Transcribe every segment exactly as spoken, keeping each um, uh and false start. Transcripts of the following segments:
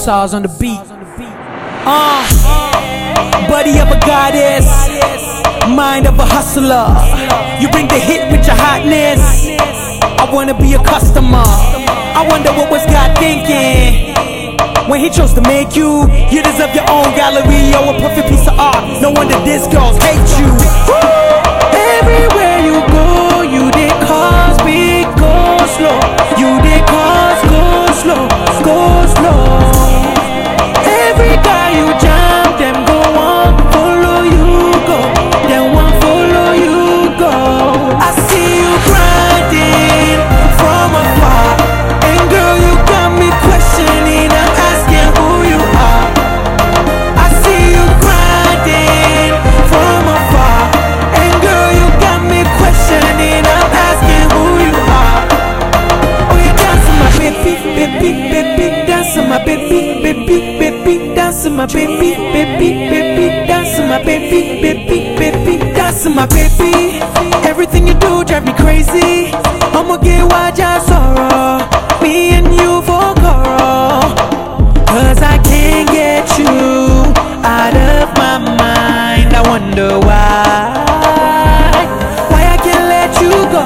Sauce on the beat. Uh, body of a goddess, mind of a hustler. You bring the hit with your hotness. I wanna be a customer. I wonder what was God thinking when He chose to make you. You deserve your own gallery or a perfect piece of art. No wonder these girls hate you. Everywhere you go, you did cause big go slow. You did cause go slow, go slow. Every guy you jam, them go on follow you go. Them want follow you go. I see you grinding from afar, and girl you got me questioning. I'm asking who you are. I see you grinding from afar, and girl you got me questioning. I'm asking who you are. Oh, you dancing my baby, baby, baby, dancing my baby, baby, baby, dancing my baby, baby, baby, dancing my baby, baby, baby, dancing my baby. Everything you do drive me crazy. I'ma get why just sorrow. Me and you for coral, cause I can't get you out of my mind. I wonder why, why I can't let you go.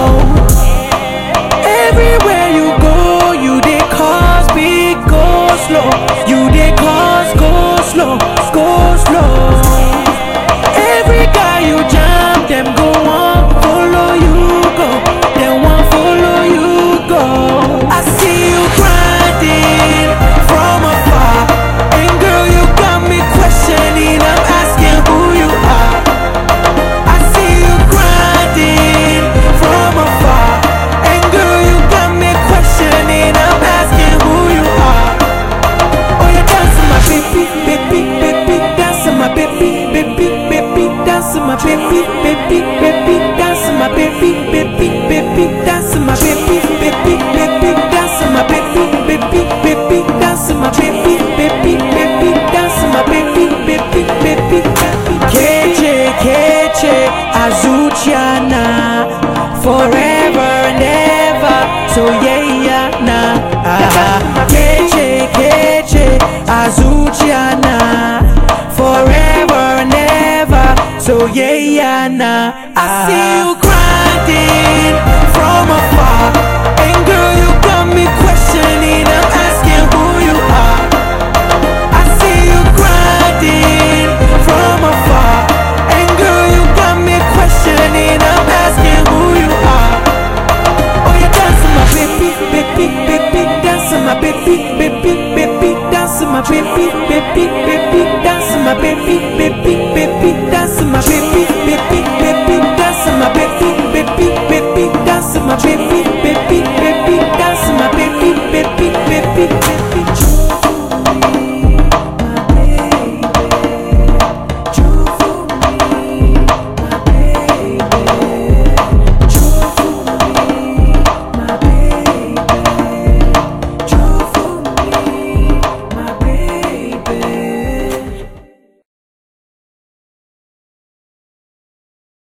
Everywhere you go, you did cause big go slow. You did cause go slow, go slow. Every guy you jam, them go on follow you go. Them want follow you go. I see you grinding from afar, and girl you got me questioning. I'm asking who you are. I see you grinding from afar, and girl you got me questioning. I'm asking who you are. Oh, you're dancing my baby, baby, baby, dancing my baby, baby, baby, dancing my baby, baby, baby, dancing my baby, baby, baby, dancing my baby, baby, baby, dancing my baby, baby, baby, dancing my baby, baby, baby, dancing my baby, baby, baby, baby. Keche, Keche, Azuchiana, forever and ever. So yeah, yeah, nah. Ah, Keche, Keche, Azuchiana, forever and ever. So yeah, yeah, nah. I see you grinding from afar, and girl you got me questioning. I'm asking who you are. I see you grinding from afar, and girl you got me questioning. I'm asking who you are. Oh, you're dancing my baby, baby, baby, dancing my baby, baby, baby, dancing my baby, baby, baby, dancing my baby, baby, baby, dancing my baby, baby, baby, dancing my baby, baby, baby, dancing my baby.